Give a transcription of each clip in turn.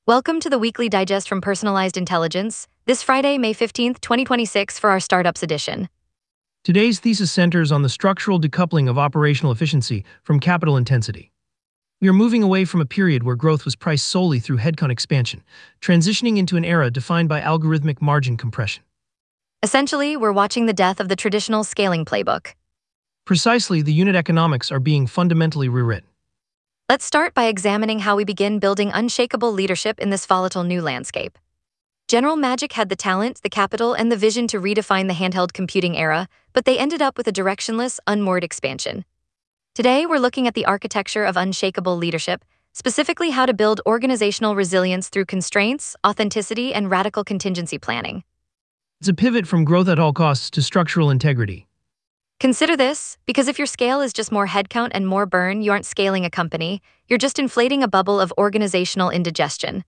Welcome to the weekly digest from Personalized Intelligence, this Friday, May 15th, 2026, for our Startups edition. Today's thesis centers on the structural decoupling of operational efficiency from capital intensity. We are moving away from a period where growth was priced solely through headcount expansion, transitioning into an era defined by algorithmic margin compression. Essentially, we're watching the death of the traditional scaling playbook. Precisely, the unit economics are being fundamentally rewritten. Let's start by examining how we begin building unshakable leadership in this volatile new landscape. General Magic had the talent, the capital, and the vision to redefine the handheld computing era, but they ended up with a directionless, unmoored expansion. Today, we're looking at the architecture of unshakable leadership, specifically how to build organizational resilience through constraints, authenticity, and radical contingency planning. It's a pivot from growth at all costs to structural integrity. Consider this, because if your scale is just more headcount and more burn, you aren't scaling a company, you're just inflating a bubble of organizational indigestion.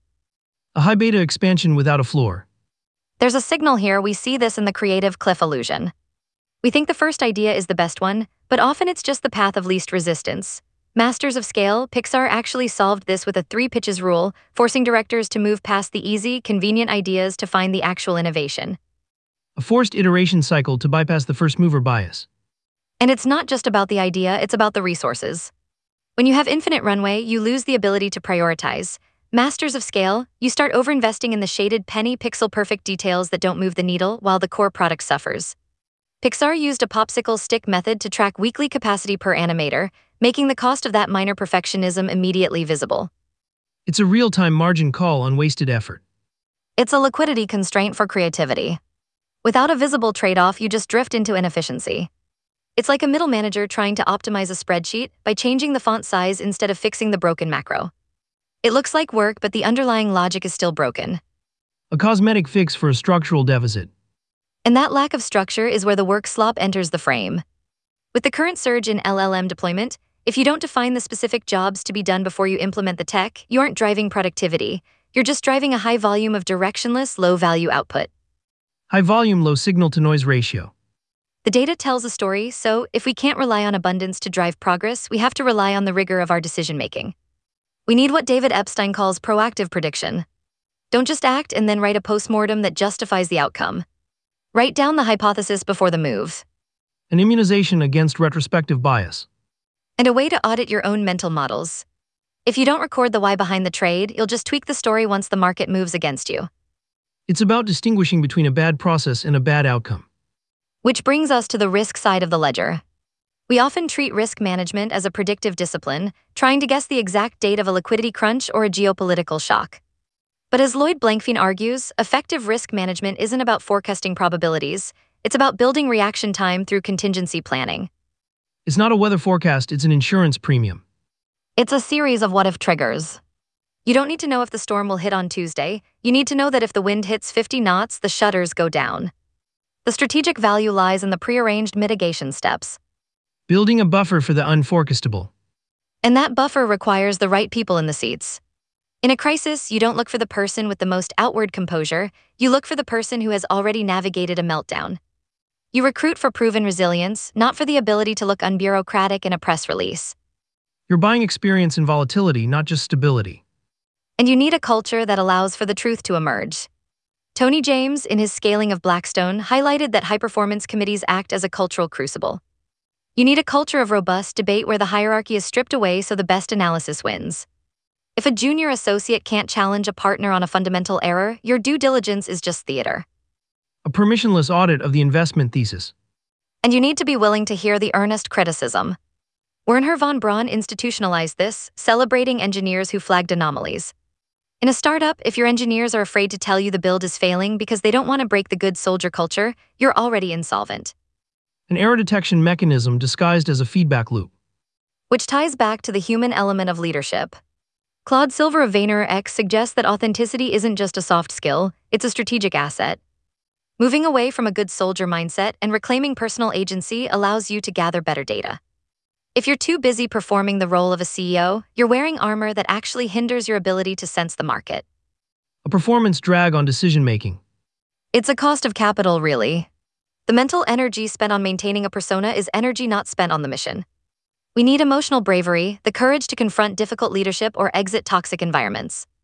A high beta expansion without a floor. There's a signal here. We see this in the creative cliff illusion. We think the first idea is the best one, but often it's just the path of least resistance. Masters of scale, Pixar actually solved this with a 3 pitches rule, forcing directors to move past the easy, convenient ideas to find the actual innovation. A forced iteration cycle to bypass the first mover bias. And it's not just about the idea, it's about the resources. When you have infinite runway, you lose the ability to prioritize. Masters of scale, you start overinvesting in the shaded penny pixel-perfect details that don't move the needle while the core product suffers. Pixar used a popsicle stick method to track weekly capacity per animator, making the cost of that minor perfectionism immediately visible. It's a real-time margin call on wasted effort. It's a liquidity constraint for creativity. Without a visible trade-off, you just drift into inefficiency. It's like a middle manager trying to optimize a spreadsheet by changing the font size instead of fixing the broken macro. It looks like work, but the underlying logic is still broken. A cosmetic fix for a structural deficit. And that lack of structure is where the work slop enters the frame. With the current surge in LLM deployment, if you don't define the specific jobs to be done before you implement the tech, you aren't driving productivity. You're just driving a high volume of directionless, low-value output. High volume, low signal-to-noise ratio. The data tells a story, so if we can't rely on abundance to drive progress, we have to rely on the rigor of our decision-making. We need what David Epstein calls proactive prediction. Don't just act and then write a postmortem that justifies the outcome. Write down the hypothesis before the move. An immunization against retrospective bias. And a way to audit your own mental models. If you don't record the why behind the trade, you'll just tweak the story once the market moves against you. It's about distinguishing between a bad process and a bad outcome. Which brings us to the risk side of the ledger. We often treat risk management as a predictive discipline, trying to guess the exact date of a liquidity crunch or a geopolitical shock. But as Lloyd Blankfein argues, effective risk management isn't about forecasting probabilities, it's about building reaction time through contingency planning. It's not a weather forecast, it's an insurance premium. It's a series of what-if triggers. You don't need to know if the storm will hit on Tuesday, you need to know that if the wind hits 50 knots, the shutters go down. The strategic value lies in the prearranged mitigation steps. Building a buffer for the unforecastable. And that buffer requires the right people in the seats. In a crisis, you don't look for the person with the most outward composure, you look for the person who has already navigated a meltdown. You recruit for proven resilience, not for the ability to look unbureaucratic in a press release. You're buying experience in volatility, not just stability. And you need a culture that allows for the truth to emerge. Tony James, in his Scaling of Blackstone, highlighted that high-performance committees act as a cultural crucible. You need a culture of robust debate where the hierarchy is stripped away so the best analysis wins. If a junior associate can't challenge a partner on a fundamental error, your due diligence is just theater. A permissionless audit of the investment thesis. And you need to be willing to hear the earnest criticism. Wernher von Braun institutionalized this, celebrating engineers who flagged anomalies. In a startup, if your engineers are afraid to tell you the build is failing because they don't want to break the good soldier culture, you're already insolvent. An error detection mechanism disguised as a feedback loop. Which ties back to the human element of leadership. Claude Silver of VaynerX suggests that authenticity isn't just a soft skill, it's a strategic asset. Moving away from a good soldier mindset and reclaiming personal agency allows you to gather better data. If you're too busy performing the role of a CEO, you're wearing armor that actually hinders your ability to sense the market. A performance drag on decision-making. It's a cost of capital, really. The mental energy spent on maintaining a persona is energy not spent on the mission. We need emotional bravery, the courage to confront difficult leadership or exit toxic environments.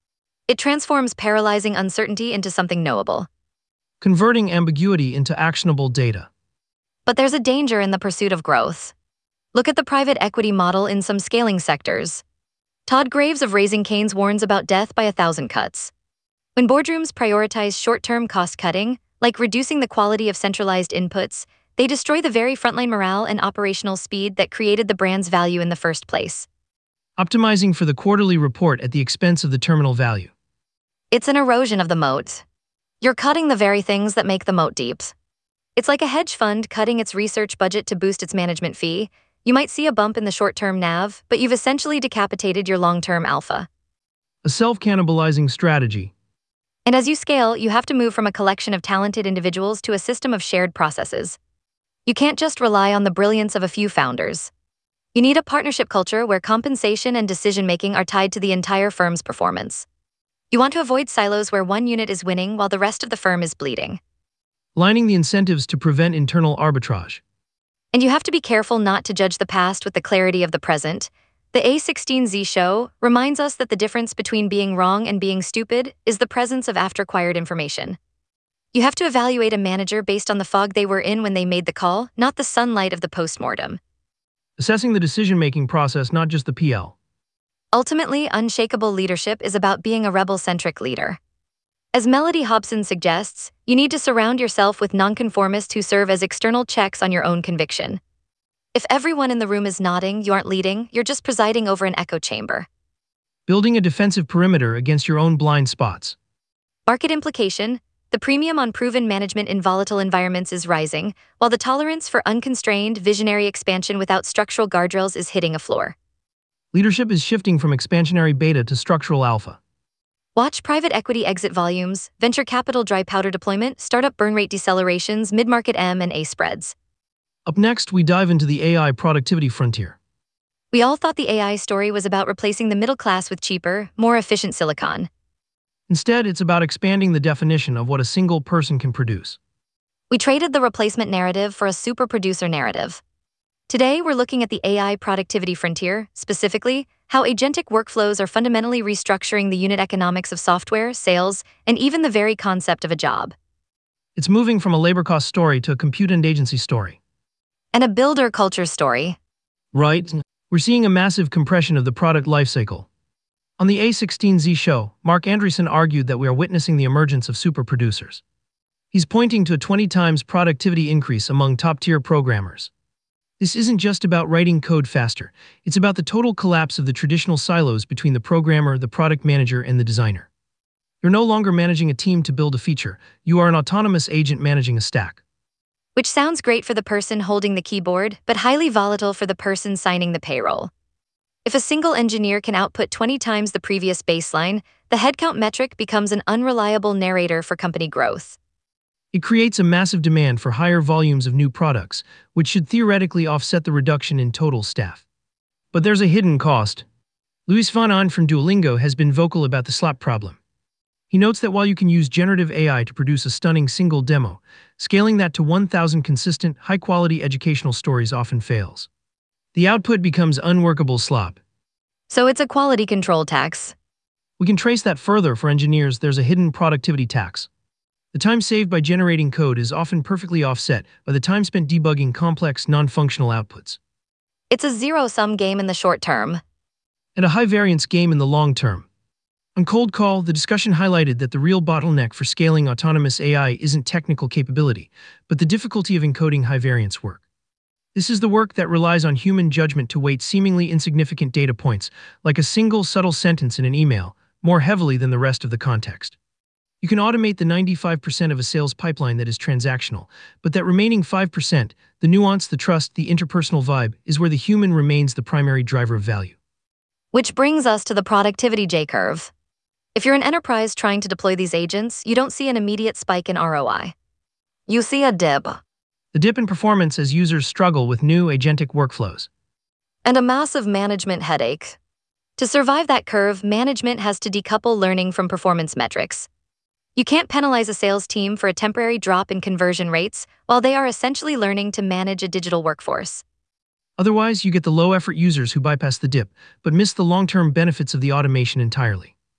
It transforms paralyzing uncertainty into something knowable. converting ambiguity into actionable data. But there's a danger in the pursuit of growth. Look at the private equity model in some scaling sectors. Todd Graves of Raising Cane's warns about death by 1,000 cuts. When boardrooms prioritize short-term cost-cutting, like reducing the quality of centralized inputs, they destroy the very frontline morale and operational speed that created the brand's value in the first place. Optimizing for the quarterly report at the expense of the terminal value. It's an erosion of the moat. You're cutting the very things that make the moat deep. It's like a hedge fund cutting its research budget to boost its management fee. You might see a bump in the short-term NAV, but you've essentially decapitated your long-term alpha. A self-cannibalizing strategy. And as you scale, you have to move from a collection of talented individuals to a system of shared processes. You can't just rely on the brilliance of a few founders. You need a partnership culture where compensation and decision-making are tied to the entire firm's performance. You want to avoid silos where one unit is winning while the rest of the firm is bleeding. Lining the incentives to prevent internal arbitrage. And you have to be careful not to judge the past with the clarity of the present. The A16Z show reminds us that the difference between being wrong and being stupid is the presence of after-acquired information. You have to evaluate a manager based on the fog they were in when they made the call, not the sunlight of the postmortem. Assessing the decision-making process, not just the PL. Ultimately, unshakable leadership is about being a rebel-centric leader. As Melody Hobson suggests, you need to surround yourself with nonconformists who serve as external checks on your own conviction. If everyone in the room is nodding, you aren't leading, you're just presiding over an echo chamber. Building a defensive perimeter against your own blind spots. Market implication: the premium on proven management in volatile environments is rising, while the tolerance for unconstrained, visionary expansion without structural guardrails is hitting a floor. Leadership is shifting from expansionary beta to structural alpha. Watch private equity exit volumes, venture capital dry powder deployment, startup burn rate decelerations, mid-market M&A spreads. Up next, we dive into the AI productivity frontier. We all thought the AI story was about replacing the middle class with cheaper, more efficient silicon. Instead, it's about expanding the definition of what a single person can produce. We traded the replacement narrative for a super producer narrative. Today, we're looking at the AI productivity frontier, specifically, how agentic workflows are fundamentally restructuring the unit economics of software, sales, and even the very concept of a job. It's moving from a labor cost story to a compute and agency story. And a builder culture story. Right? We're seeing a massive compression of the product lifecycle. On the A16Z show, Mark Andreessen argued that we are witnessing the emergence of super producers. He's pointing to a 20 times productivity increase among top-tier programmers. This isn't just about writing code faster, it's about the total collapse of the traditional silos between the programmer, the product manager, and the designer. You're no longer managing a team to build a feature, you are an autonomous agent managing a stack. Which sounds great for the person holding the keyboard, but highly volatile for the person signing the payroll. If a single engineer can output 20 times the previous baseline, the headcount metric becomes an unreliable narrator for company growth. It creates a massive demand for higher volumes of new products, which should theoretically offset the reduction in total staff. But there's a hidden cost. Luis van Aan from Duolingo has been vocal about the slop problem. He notes that while you can use generative AI to produce a stunning single demo, scaling that to 1,000 consistent, high-quality educational stories often fails. The output becomes unworkable slop. So it's a quality control tax. We can trace that further. For engineers, there's a hidden productivity tax. The time saved by generating code is often perfectly offset by the time spent debugging complex, non-functional outputs. It's a zero-sum game in the short term. And a high-variance game in the long term. On Cold Call, the discussion highlighted that the real bottleneck for scaling autonomous AI isn't technical capability, but the difficulty of encoding high-variance work. This is the work that relies on human judgment to weight seemingly insignificant data points, like a single subtle sentence in an email, more heavily than the rest of the context. You can automate the 95% of a sales pipeline that is transactional, but that remaining 5%, the nuance, the trust, the interpersonal vibe, is where the human remains the primary driver of value. Which brings us to the productivity J-curve. If you're an enterprise trying to deploy these agents, you don't see an immediate spike in ROI. You see a dip. The dip in performance as users struggle with new agentic workflows. And a massive management headache. To survive that curve, management has to decouple learning from performance metrics. You can't penalize a sales team for a temporary drop in conversion rates while they are essentially learning to manage a digital workforce. Otherwise, you get the low-effort users who bypass the dip, but miss the long-term benefits of the automation entirely.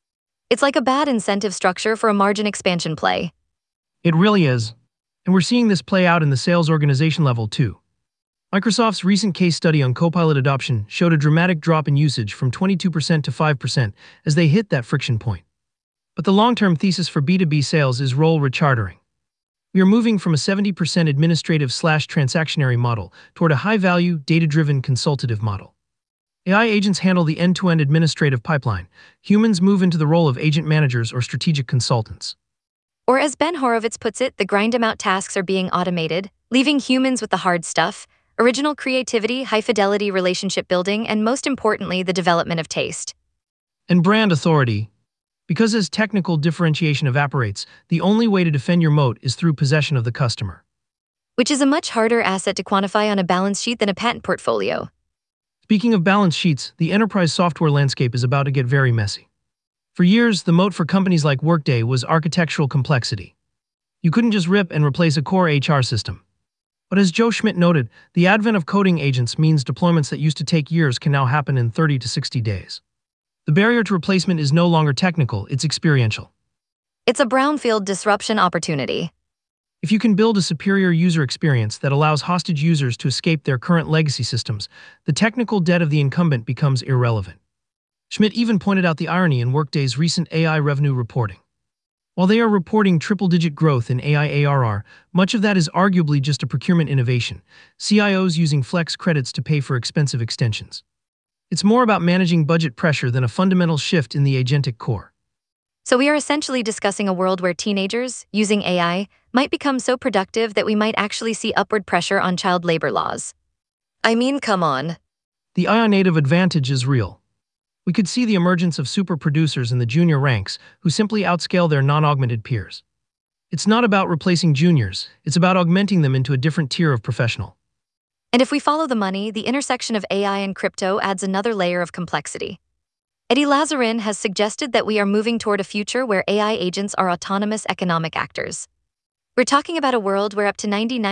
It's like a bad incentive structure for a margin expansion play. It really is. And we're seeing this play out in the sales organization level too. Microsoft's recent case study on Copilot adoption showed a dramatic drop in usage from 22% to 5% as they hit that friction point. But the long-term thesis for B2B sales is role rechartering. We are moving from a 70% administrative/transactionary model toward a high-value, data-driven consultative model. AI agents handle the end-to-end administrative pipeline. Humans move into the role of agent managers or strategic consultants. Or as Ben Horowitz puts it, the grind-em-out tasks are being automated, leaving humans with the hard stuff: original creativity, high-fidelity relationship building, and most importantly, the development of taste. And brand authority. Because as technical differentiation evaporates, the only way to defend your moat is through possession of the customer. Which is a much harder asset to quantify on a balance sheet than a patent portfolio. Speaking of balance sheets, the enterprise software landscape is about to get very messy. For years, the moat for companies like Workday was architectural complexity. You couldn't just rip and replace a core HR system. But as Joe Schmidt noted, the advent of coding agents means deployments that used to take years can now happen in 30 to 60 days. The barrier to replacement is no longer technical, it's experiential. It's a brownfield disruption opportunity. If you can build a superior user experience that allows hostage users to escape their current legacy systems, the technical debt of the incumbent becomes irrelevant. Schmidt even pointed out the irony in Workday's recent AI revenue reporting. While they are reporting triple-digit growth in AI ARR, much of that is arguably just a procurement innovation, CIOs using flex credits to pay for expensive extensions. It's more about managing budget pressure than a fundamental shift in the agentic core. So we are essentially discussing a world where teenagers, using AI, might become so productive that we might actually see upward pressure on child labor laws. I mean, come on. The AI native advantage is real. We could see the emergence of super producers in the junior ranks who simply outscale their non-augmented peers. It's not about replacing juniors, it's about augmenting them into a different tier of professional. And if we follow the money, the intersection of AI and crypto adds another layer of complexity. Eddie Lazarin has suggested that we are moving toward a future where AI agents are autonomous economic actors. We're talking about a world where up to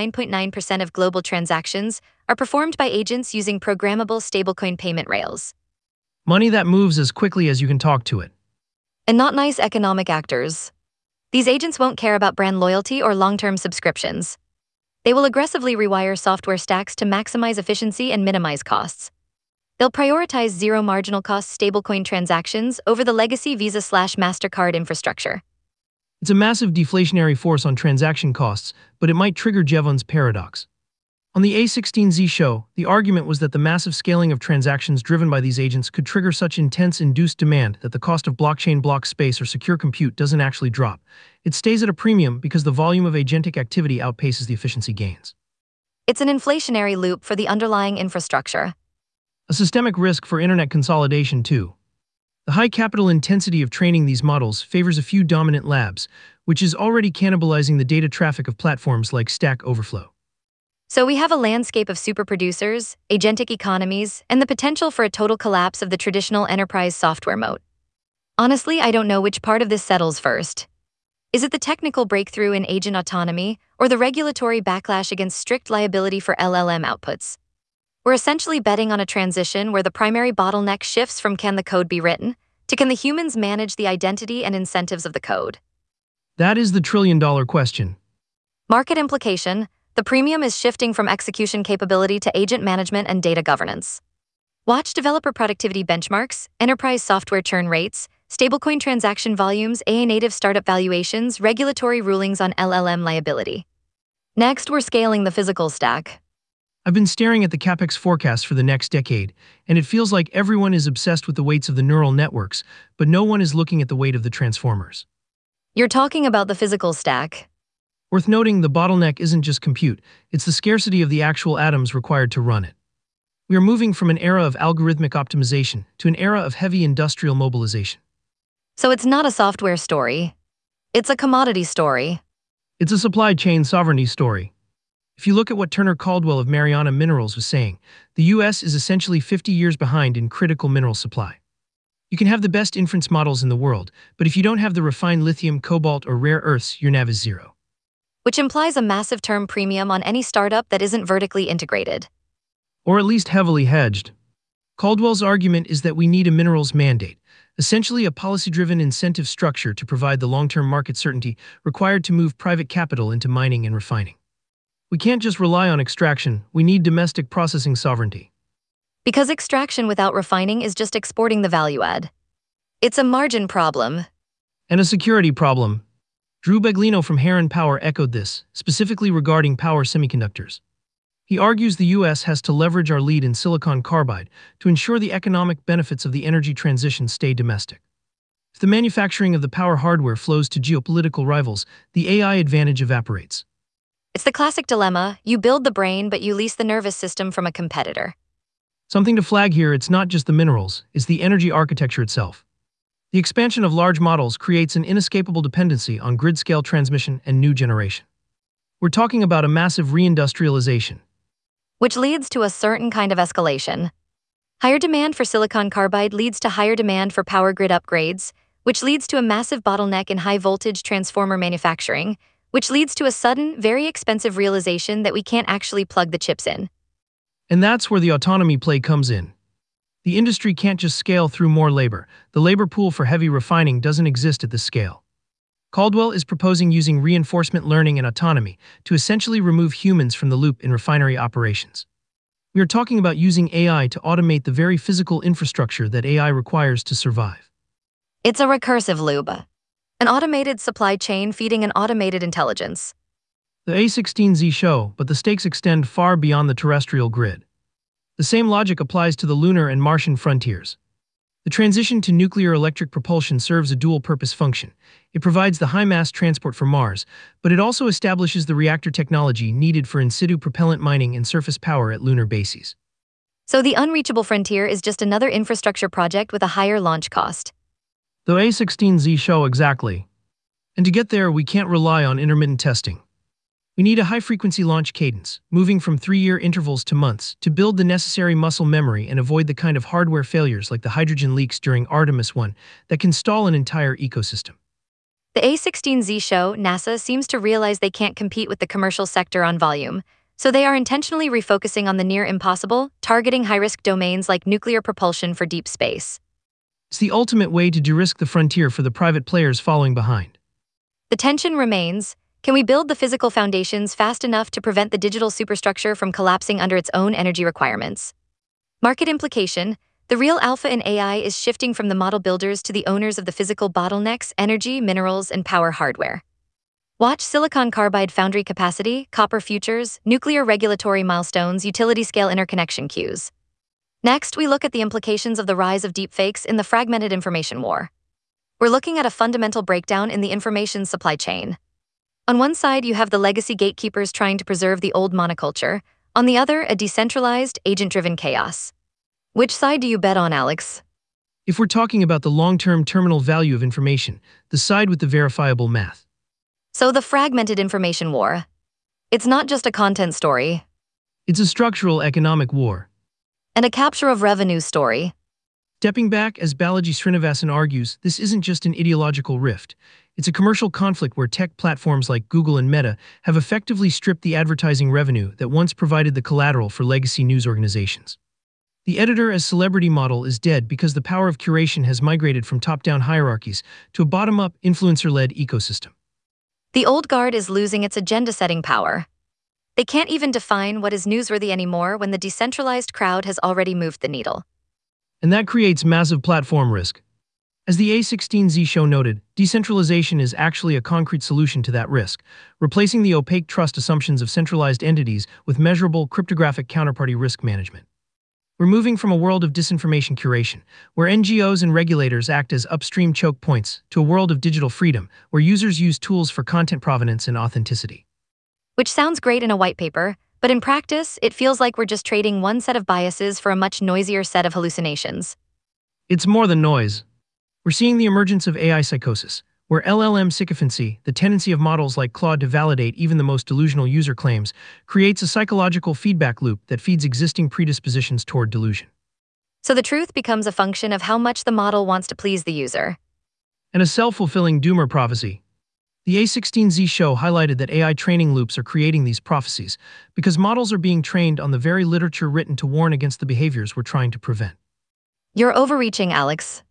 99.9% of global transactions are performed by agents using programmable stablecoin payment rails. Money that moves as quickly as you can talk to it. And not nice economic actors. These agents won't care about brand loyalty or long-term subscriptions. They will aggressively rewire software stacks to maximize efficiency and minimize costs. They'll prioritize zero marginal cost stablecoin transactions over the legacy Visa/MasterCard infrastructure. It's a massive deflationary force on transaction costs, but it might trigger Jevons paradox. On the A16Z show, the argument was that the massive scaling of transactions driven by these agents could trigger such intense induced demand that the cost of blockchain block space or secure compute doesn't actually drop. It stays at a premium because the volume of agentic activity outpaces the efficiency gains. It's an inflationary loop for the underlying infrastructure. A systemic risk for internet consolidation, too. The high capital intensity of training these models favors a few dominant labs, which is already cannibalizing the data traffic of platforms like Stack Overflow. So we have a landscape of super producers, agentic economies, and the potential for a total collapse of the traditional enterprise software moat. Honestly, I don't know which part of this settles first. Is it the technical breakthrough in agent autonomy, or the regulatory backlash against strict liability for LLM outputs? We're essentially betting on a transition where the primary bottleneck shifts from can the code be written, to can the humans manage the identity and incentives of the code? That is the trillion-dollar question. Market implication: the premium is shifting from execution capability to agent management and data governance. Watch developer productivity benchmarks, enterprise software churn rates, stablecoin transaction volumes, AI-native startup valuations, regulatory rulings on LLM liability. Next, we're scaling the physical stack. I've been staring at the CapEx forecast for the next decade, and it feels like everyone is obsessed with the weights of the neural networks, but no one is looking at the weight of the transformers. You're talking about the physical stack. Worth noting, the bottleneck isn't just compute, it's the scarcity of the actual atoms required to run it. We are moving from an era of algorithmic optimization to an era of heavy industrial mobilization. So it's not a software story. It's a commodity story. It's a supply chain sovereignty story. If you look at what Turner Caldwell of Mariana Minerals was saying, the US is essentially 50 years behind in critical mineral supply. You can have the best inference models in the world, but if you don't have the refined lithium, cobalt, or rare earths, your NAV is zero. Which implies a massive term premium on any startup that isn't vertically integrated. Or at least heavily hedged. Caldwell's argument is that we need a minerals mandate, essentially a policy-driven incentive structure to provide the long-term market certainty required to move private capital into mining and refining. We can't just rely on extraction, we need domestic processing sovereignty. Because extraction without refining is just exporting the value add. It's a margin problem. And a security problem. Drew Beglino from Heron Power echoed this, specifically regarding power semiconductors. He argues the U.S. has to leverage our lead in silicon carbide to ensure the economic benefits of the energy transition stay domestic. If the manufacturing of the power hardware flows to geopolitical rivals, the AI advantage evaporates. It's the classic dilemma: you build the brain, but you lease the nervous system from a competitor. Something to flag here: it's not just the minerals, it's the energy architecture itself. The expansion of large models creates an inescapable dependency on grid-scale transmission and new generation. We're talking about a massive reindustrialization, Which leads to a certain kind of escalation. Higher demand for silicon carbide leads to higher demand for power grid upgrades, which leads to a massive bottleneck in high-voltage transformer manufacturing, which leads to a sudden, very expensive realization that we can't actually plug the chips in. And that's where the autonomy play comes in. The industry can't just scale through more labor. The labor pool for heavy refining doesn't exist at this scale. Caldwell is proposing using reinforcement learning and autonomy to essentially remove humans from the loop in refinery operations. We are talking about using AI to automate the very physical infrastructure that AI requires to survive. It's a recursive loop. An automated supply chain feeding an automated intelligence. The A16Z show, but the stakes extend far beyond the terrestrial grid. The same logic applies to the lunar and Martian frontiers. The transition to nuclear electric propulsion serves a dual-purpose function. It provides the high-mass transport for Mars, but it also establishes the reactor technology needed for in-situ propellant mining and surface power at lunar bases. So the unreachable frontier is just another infrastructure project with a higher launch cost. The A16Z show exactly. And to get there, we can't rely on intermittent testing. We need a high-frequency launch cadence, moving from 3-year intervals to months, to build the necessary muscle memory and avoid the kind of hardware failures like the hydrogen leaks during Artemis 1 that can stall an entire ecosystem. The A16Z show, NASA seems to realize they can't compete with the commercial sector on volume, so they are intentionally refocusing on the near impossible, targeting high-risk domains like nuclear propulsion for deep space. It's the ultimate way to de-risk the frontier for the private players following behind. The tension remains: can we build the physical foundations fast enough to prevent the digital superstructure from collapsing under its own energy requirements? Market implication: the real alpha in AI is shifting from the model builders to the owners of the physical bottlenecks: energy, minerals, and power hardware. Watch silicon carbide foundry capacity, copper futures, nuclear regulatory milestones, utility-scale interconnection queues. Next, we look at the implications of the rise of deepfakes in the fragmented information war. We're looking at a fundamental breakdown in the information supply chain. On one side, you have the legacy gatekeepers trying to preserve the old monoculture. On the other, a decentralized, agent-driven chaos. Which side do you bet on, Alex? If we're talking about the long-term terminal value of information, the side with the verifiable math. So the fragmented information war. It's not just a content story. It's a structural economic war. And a capture of revenue story. Stepping back, as Balaji Srinivasan argues, this isn't just an ideological rift. It's a commercial conflict where tech platforms like Google and Meta have effectively stripped the advertising revenue that once provided the collateral for legacy news organizations. The editor as celebrity model is dead because the power of curation has migrated from top-down hierarchies to a bottom-up, influencer-led ecosystem. The old guard is losing its agenda-setting power. They can't even define what is newsworthy anymore when the decentralized crowd has already moved the needle. And that creates massive platform risk. As the A16Z show noted, decentralization is actually a concrete solution to that risk, replacing the opaque trust assumptions of centralized entities with measurable cryptographic counterparty risk management. We're moving from a world of disinformation curation, where NGOs and regulators act as upstream choke points, to a world of digital freedom, where users use tools for content provenance and authenticity. Which sounds great in a white paper, but in practice, it feels like we're just trading one set of biases for a much noisier set of hallucinations. It's more than noise. We're seeing the emergence of AI psychosis, where LLM sycophancy, the tendency of models like Claude to validate even the most delusional user claims, creates a psychological feedback loop that feeds existing predispositions toward delusion. So the truth becomes a function of how much the model wants to please the user. And a self-fulfilling doomer prophecy. The A16Z show highlighted that AI training loops are creating these prophecies because models are being trained on the very literature written to warn against the behaviors we're trying to prevent. You're overreaching, Alex.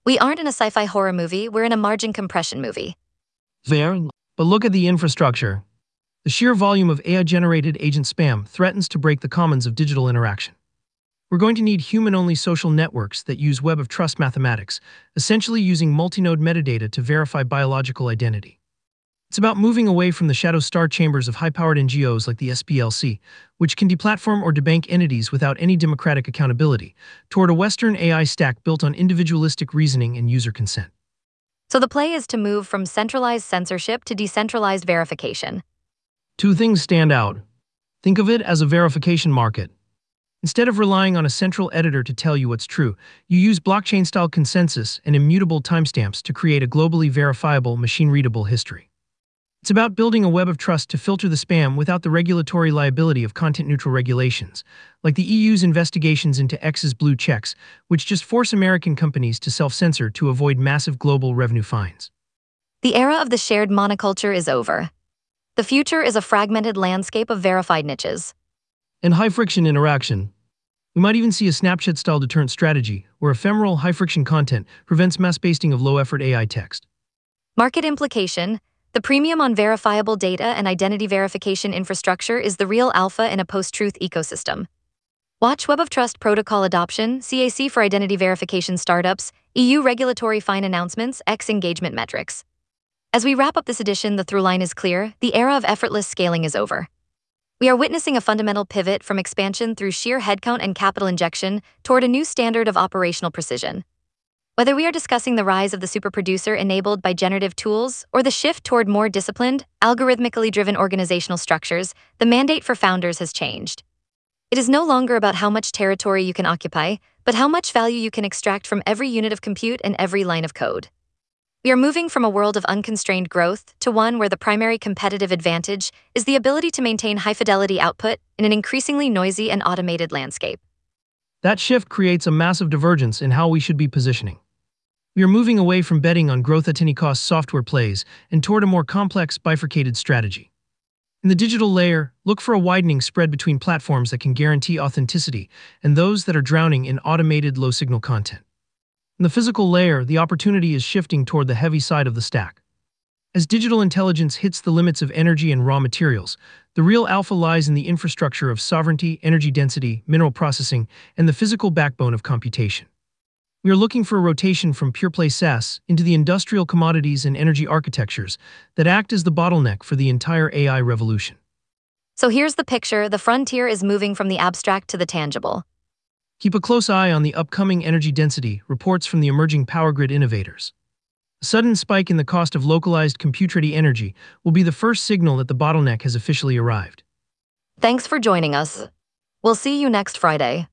We aren't in a sci-fi horror movie, we're in a margin compression movie. Fair. But look at the infrastructure. The sheer volume of AI-generated agent spam threatens to break the commons of digital interaction. We're going to need human-only social networks that use web of trust mathematics, essentially using multi-node metadata to verify biological identity. It's about moving away from the shadow star chambers of high-powered NGOs like the SPLC, which can deplatform or debank entities without any democratic accountability, toward a Western AI stack built on individualistic reasoning and user consent. So the play is to move from centralized censorship to decentralized verification. Two things stand out. Think of it as a verification market. Instead of relying on a central editor to tell you what's true, you use blockchain-style consensus and immutable timestamps to create a globally verifiable, machine-readable history. It's about building a web of trust to filter the spam without the regulatory liability of content-neutral regulations, like the EU's investigations into X's blue checks, which just force American companies to self-censor to avoid massive global revenue fines. The era of the shared monoculture is over. The future is a fragmented landscape of verified niches. And high-friction interaction. We might even see a Snapchat-style deterrent strategy, where ephemeral, high-friction content prevents mass pasting of low-effort AI text. Market implication: the premium on verifiable data and identity verification infrastructure is the real alpha in a post-truth ecosystem. Watch Web of Trust Protocol adoption, CAC for identity verification startups, EU regulatory fine announcements, X engagement metrics. As we wrap up this edition, the through line is clear: the era of effortless scaling is over. We are witnessing a fundamental pivot from expansion through sheer headcount and capital injection toward a new standard of operational precision. Whether we are discussing the rise of the superproducer enabled by generative tools or the shift toward more disciplined, algorithmically driven organizational structures, the mandate for founders has changed. It is no longer about how much territory you can occupy, but how much value you can extract from every unit of compute and every line of code. We are moving from a world of unconstrained growth to one where the primary competitive advantage is the ability to maintain high-fidelity output in an increasingly noisy and automated landscape. That shift creates a massive divergence in how we should be positioning. We are moving away from betting on growth-at-any-cost software plays and toward a more complex, bifurcated strategy. In the digital layer, look for a widening spread between platforms that can guarantee authenticity and those that are drowning in automated, low-signal content. In the physical layer, the opportunity is shifting toward the heavy side of the stack. As digital intelligence hits the limits of energy and raw materials, the real alpha lies in the infrastructure of sovereignty, energy density, mineral processing, and the physical backbone of computation. We are looking for a rotation from pure-play SaaS into the industrial commodities and energy architectures that act as the bottleneck for the entire AI revolution. So here's the picture: the frontier is moving from the abstract to the tangible. Keep a close eye on the upcoming energy density reports from the emerging power grid innovators. A sudden spike in the cost of localized compute-ready energy will be the first signal that the bottleneck has officially arrived. Thanks for joining us. We'll see you next Friday.